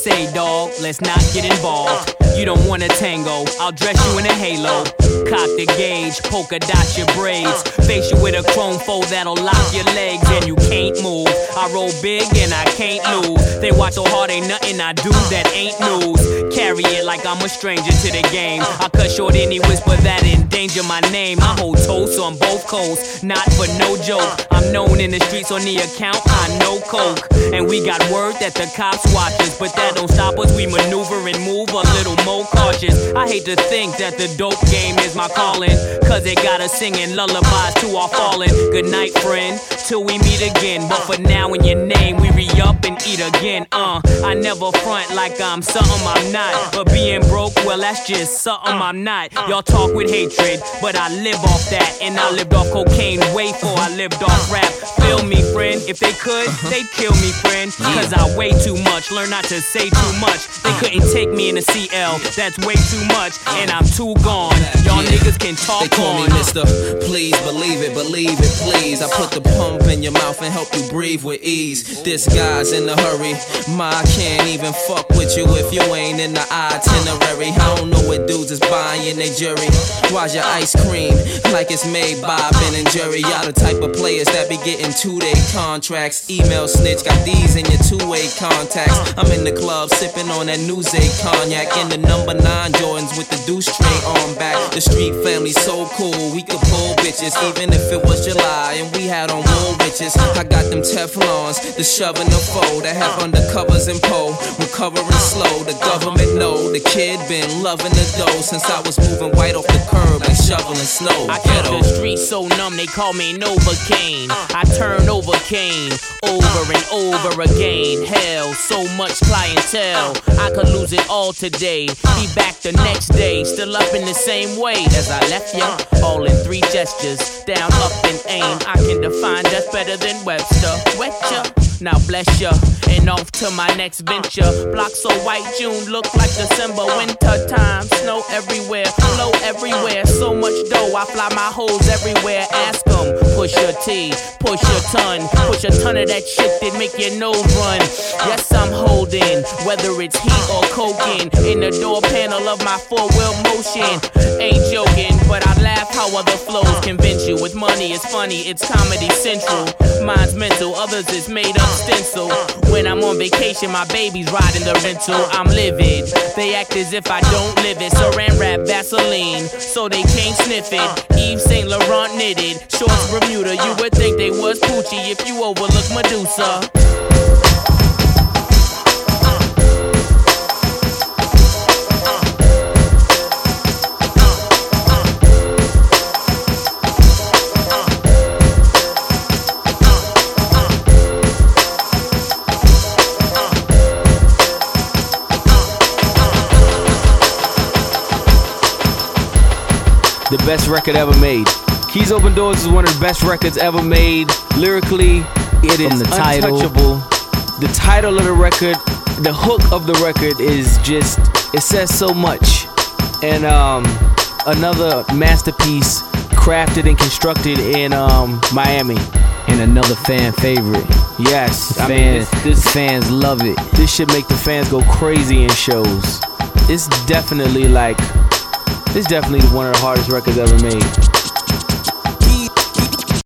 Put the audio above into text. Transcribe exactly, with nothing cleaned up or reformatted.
say, dog, let's not get involved. You don't want a tango, I'll dress you in a halo. Cock the gauge, polka dot your braids. Face you with a chrome foe that'll lock your legs and you can't move. I roll big and I can't lose. They watch so hard, ain't nothing I do that ain't news. Carry it like I'm a stranger to the game. I cut short any whisper that endanger my name. I hold toast on both coasts, not for no joke. I'm known in the streets on the account, I know coke. And we got word that the cops watch us, but that don't stop us, we maneuver and move a little more cautious. I hate to think that the dope game is my calling, cause it got us singing lullabies to our fallen. Good night, friend, till we meet again. But for now, in your name, we re-up and eat again. Uh, I never front like I'm something I'm not, but being broke, well, that's just something I'm not. Y'all talk with hatred, but I live off that. And I lived off cocaine way before I lived off rap. Feel me, friend, if they could, they'd kill me, friend. Cause I weigh too much, learn not to say too much. They couldn't take me in a C L, that's way too much, and I'm too gone. Y'all niggas can talk on. They call me Mister Please believe it, believe it, please. I put the pump in your mouth and help you breathe with ease. This guy's in a hurry, ma, I can't even fuck with you if you ain't in the itinerary. I don't know what dudes is buying they jury. Why's your ice cream like it's made by Ben and Jerry? Y'all the type of players that be getting two-day contracts. Email snitch, got these in your two-way contacts. I'm in the club sipping on that Nuzay cognac in the number nine Jordans with the deuce straight on back. The street family so cool, we could pull bitches even if it was July and we had on wool riches. I got them Teflons, the shove and the foe that have undercovers and pole. Recovering slow, the government know the kid been loving the dough since I was moving white off the curb like shoveling snow. I kept the streets so numb, they call me Novocaine. I turn over Kane, over and over again. Hell, so much clientele, I could lose it all today. Be back the next day, still up in the same way as I left ya. All in three gestures, down, up, and aim. I can define death better than Webster. Wet ya, now bless ya, and off to my next venture. Block so white, June look like December. Winter time, snow everywhere, flow everywhere. So much dough, I fly my hoes everywhere. Ask them, push your T, push your ton, push a ton of that shit that make your nose run. Yes, I'm holding, whether it's heat or coking, in the door panel of my four-wheel motion. Ain't joking, but I laugh how other flows convince you. With money, it's funny, it's Comedy Central. Mine's mental, others is made up stencil. When I'm on vacation, my baby's riding the rental. I'm livid, they act as if I don't live it. Saran wrap Vaseline, so they can't sniff it. Yves Saint Laurent knitted, shorts Bermuda. You would think they was Poochie if you overlook Medusa. The best record ever made. Keys Open Doors is one of the best records ever made. Lyrically, it is the title. untouchable. The title of the record, the hook of the record is just, it says so much. And um, another masterpiece crafted and constructed in um, Miami. And another fan favorite. Yes, I fans, mean, this, this, fans love it. This should make the fans go crazy in shows. It's definitely like, it's definitely one of the hardest records ever made.